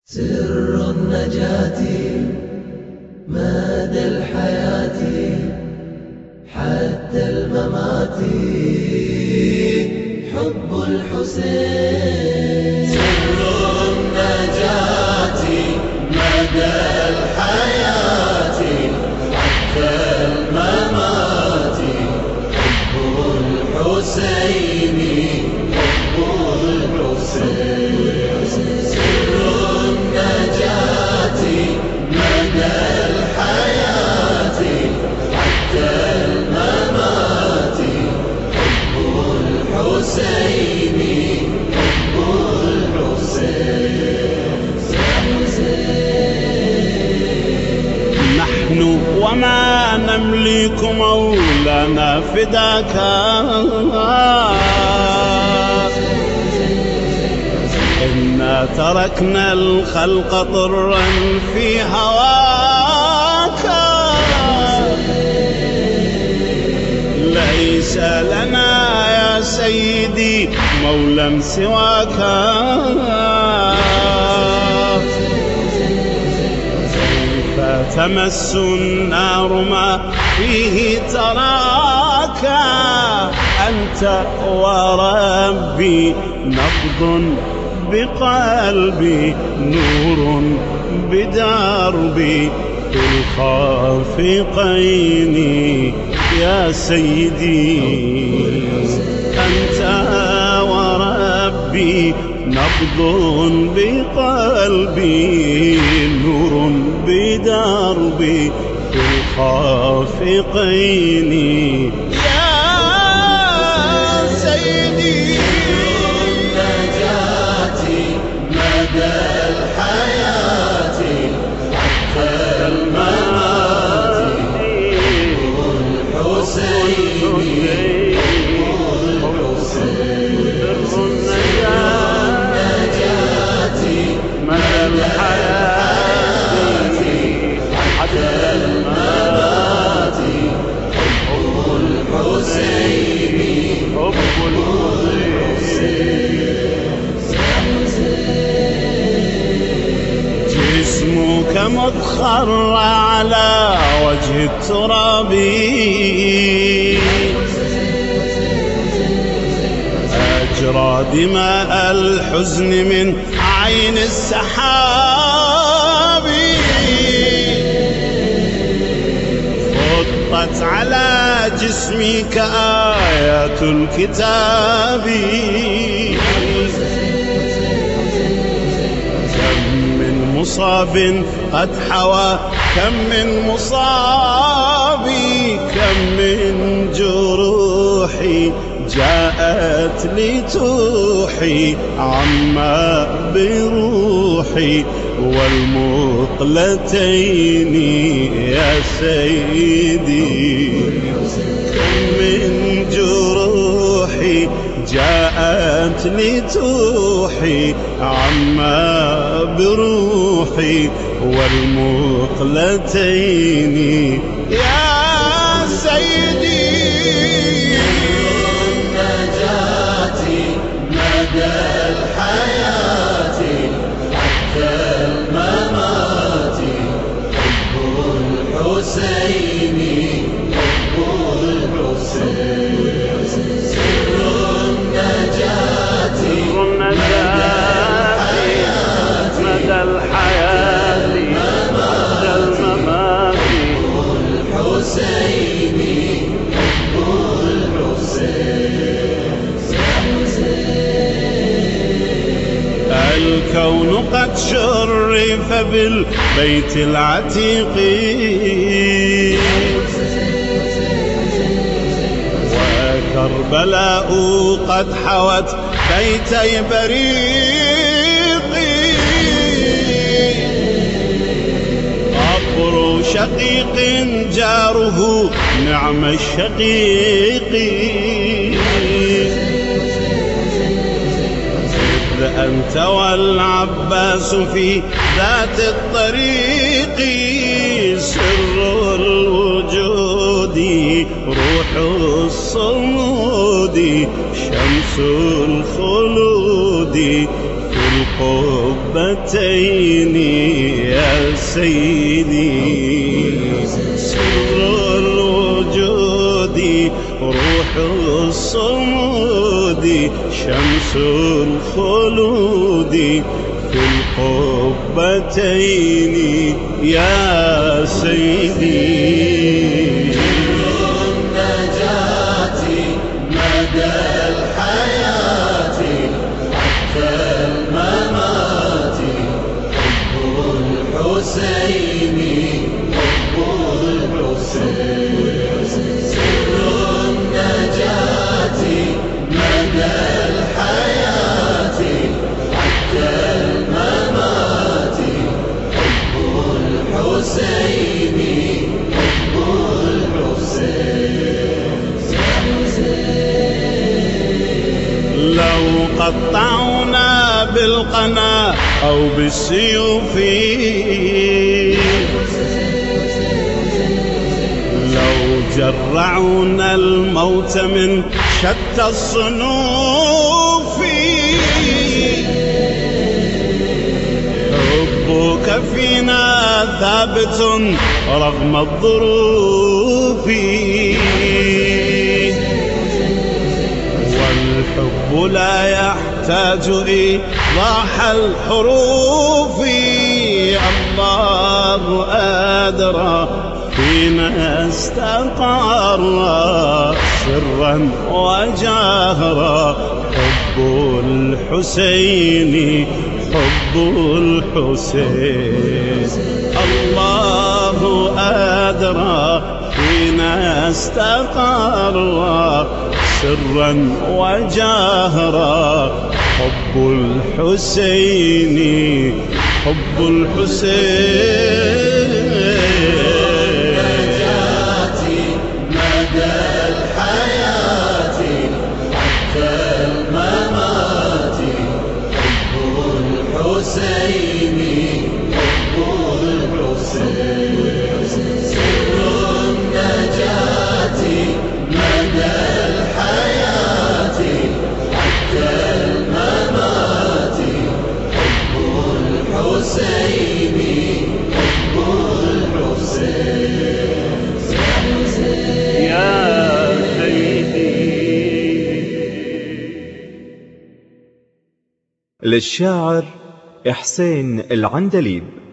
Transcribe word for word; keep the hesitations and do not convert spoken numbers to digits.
سر النجاة مدى الحياة حتى الممات حب الحسين. سر النجاة مدى الحياة حتى الممات حب الحسين حب الحسين. سر النجاة مدى الحياة حتى الممات حب الحسين حب الحسين. نحن وما نملك مولانا فداك، إنا تركنا الخلق طرا في هواك. ليس لنا يا سيدي مولا سواك، تمس النار ما فيه تراك. أنت وربي نبض بقلبي نور بدربي في الخافقين يا سيدي. أنت وربي نبض بقلبي نور بدربي في الخافقين يا سيدي. النجاة مدى الحياة حتى الممات حب الحسين حب الحسين. مدى الحياة حتى الممات حب الحسين حب الحسين. جسمك مضخر على وجه التراب، أجرى دماء الحزن من عين السحاب. خطت على جسمك آيات الكتاب. كم من مصاب قد حوى كم من مصاب. كم من جروحي جاءت لتوحي عما بروحي والمقلتين يا سيدي. كم من جروحي جاءت لتوحي عما بروحي والمقلتين يا سيدي. مدى الحياة حتى الممات حب الحسين حب الحسين. سر النجاة مدى الحياة مدى الحياة مدى الممات حب الحسين حب الحسين. الكون قد شرف بالبيت العتيق، وكربلاء قد حوت بيتي بريق. قبر شقيق جاره نعم الشقيق. أنت والعباس في ذات الطريق. سر الوجود روح الصمود شمس الخلود في القبتين يا سيدي سر الوجود روح الصمود شمس الخلود في القبتين يا سيدي النجاة مدى الحياة حتى الممات حب الحسين حب الحسين سر النجاة مدى الحياة حتى الممات حب الحسين حب الحسين لو قطعنا بالقنا أو بالسيوف لو جرعونا الموت من شتى الصنوف حبك فينا ثابت رغم الظروف والحب لا يحتاج إيضاح الحروف الله أدرى فينا استقر سرا وجهرا حب الحسين حب الحسين الله أدرى فينا استقر سرا وجهرا حب الحسين حب الحسين النجاة مدى الحياة حتى الممات حب الحسين حب الحسين سر النجاة مدى الحياة حتى الممات حب الحسين حب الحسين يا سيدي. للشاعر حسين العندليب.